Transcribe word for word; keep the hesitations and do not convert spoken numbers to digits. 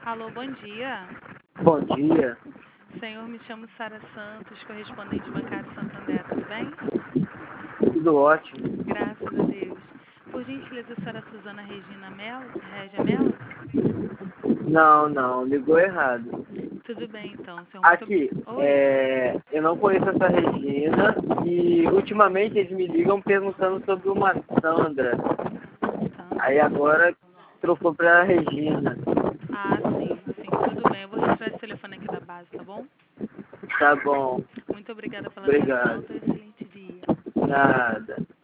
Alô, bom dia. Bom dia. Senhor, me chamo Sara Santos, correspondente bancário Santander, tudo bem? Tudo ótimo. Graças a Deus. Por gentileza, a senhora Suzana Regina Melo, Regia Melo? Não, não, ligou errado. Tudo bem, então, senhor. Muito... Aqui, Oi? é, eu não conheço essa Regina e ultimamente eles me ligam perguntando sobre uma Sandra. Sandra. Aí agora trocou pra Regina. Ah, sim, sim, tudo bem. Eu vou registrar esse telefone aqui da base, tá bom? Tá bom, Muito obrigada pela atenção. obrigado. Tenha um excelente dia. Nada.